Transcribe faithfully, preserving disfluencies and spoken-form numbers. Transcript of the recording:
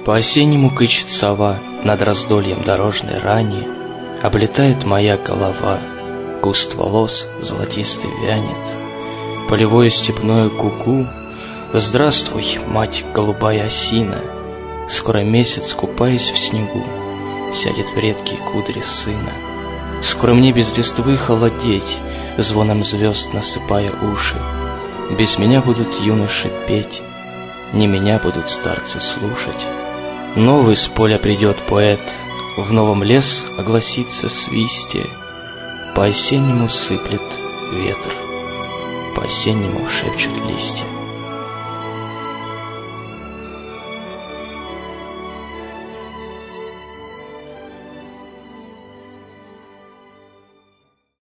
По-осеннему кычет сова над раздольем дорожной рани, облетает моя голова, куст волос золотистый вянет, полевое степное куку. Здравствуй, мать голубая осина, скоро месяц, купаясь в снегу, сядет в редкие кудри сына. Скоро мне без листвы холодеть, звоном звезд насыпая уши. Без меня будут юноши петь, не меня будут старцы слушать. Новый с поля придет поэт, в новом лес огласится свистье. По-осеннему сыплет ветер, по-осеннему шепчут листья.